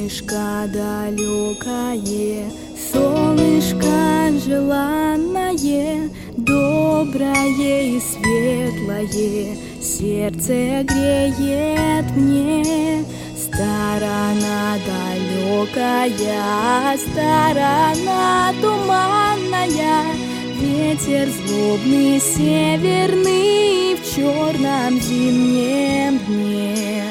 Солнышко далекое, солнышко желанное, доброе и светлое, сердце греет мне. Сторона далекая, сторона туманная, ветер злобный северный в черном зимнем дне.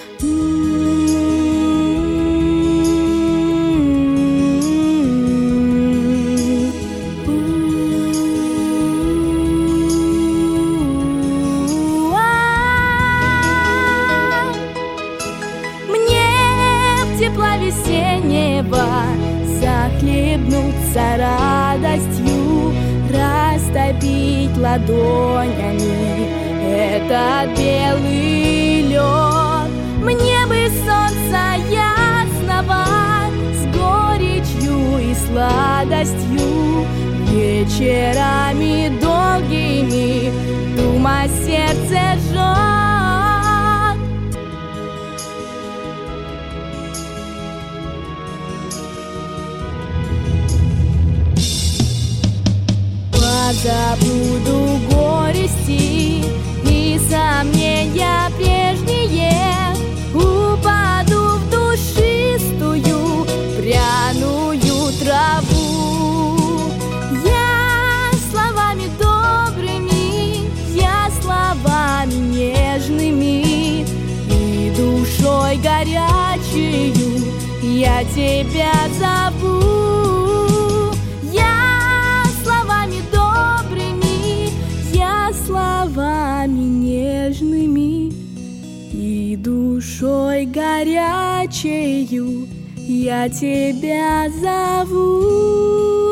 Тепла весеннего захлебнуться радостью, растопить ладонями этот белый лед. Мне бы солнца ясного с горечью и сладостью, вечерами долгими дума сердце жжет. Забуду горести и сомнения прежние, упаду в душистую пряную траву. Я словами добрыми, я словами нежными и душой горячею я тебя зову. Словами нежными и душой горячею я тебя зову.